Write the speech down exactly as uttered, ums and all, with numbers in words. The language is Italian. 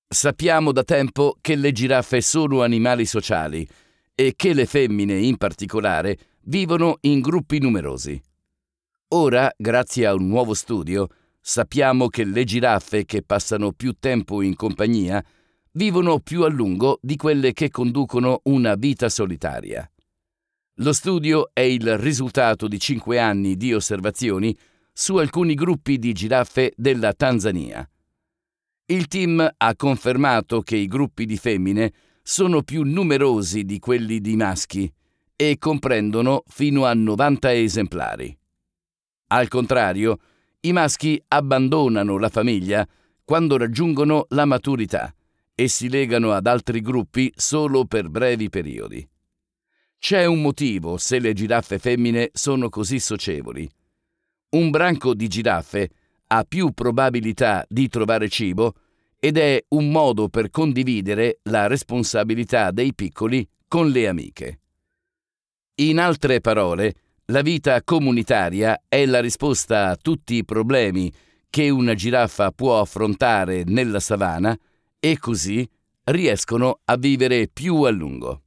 Sappiamo da tempo che le giraffe sono animali sociali e che le femmine, in particolare, vivono in gruppi numerosi. Ora, grazie a un nuovo studio, sappiamo che le giraffe che passano più tempo in compagnia vivono più a lungo di quelle che conducono una vita solitaria. Lo studio è il risultato di cinque anni di osservazioni su alcuni gruppi di giraffe della Tanzania. Il team ha confermato che i gruppi di femmine sono più numerosi di quelli di maschi e comprendono fino a novanta esemplari. Al contrario, i maschi abbandonano la famiglia quando raggiungono la maturità e si legano ad altri gruppi solo per brevi periodi. C'è un motivo se le giraffe femmine sono così socievoli. Un branco di giraffe ha più probabilità di trovare cibo ed è un modo per condividere la responsabilità dei piccoli con le amiche. In altre parole, la vita comunitaria è la risposta a tutti i problemi che una giraffa può affrontare nella savana e così riescono a vivere più a lungo.